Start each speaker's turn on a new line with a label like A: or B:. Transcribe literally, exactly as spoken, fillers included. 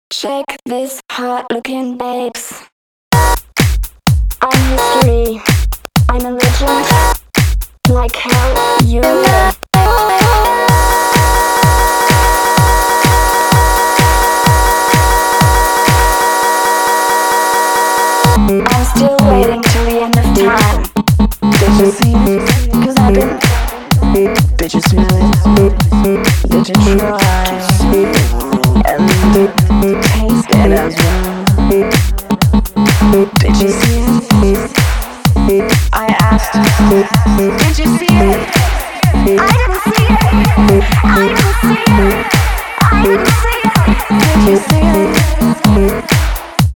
A: Check this hot looking babes. I'm history, I'm a legend. Like hell, you know. I'm still waiting till the end of time. Did you see it? Cause I've been. Did you smell it? Did you try? And taste it as well? Did you see it? I asked. Did you see it? I didn't see it. I didn't see it. I didn't see it. Did you see it?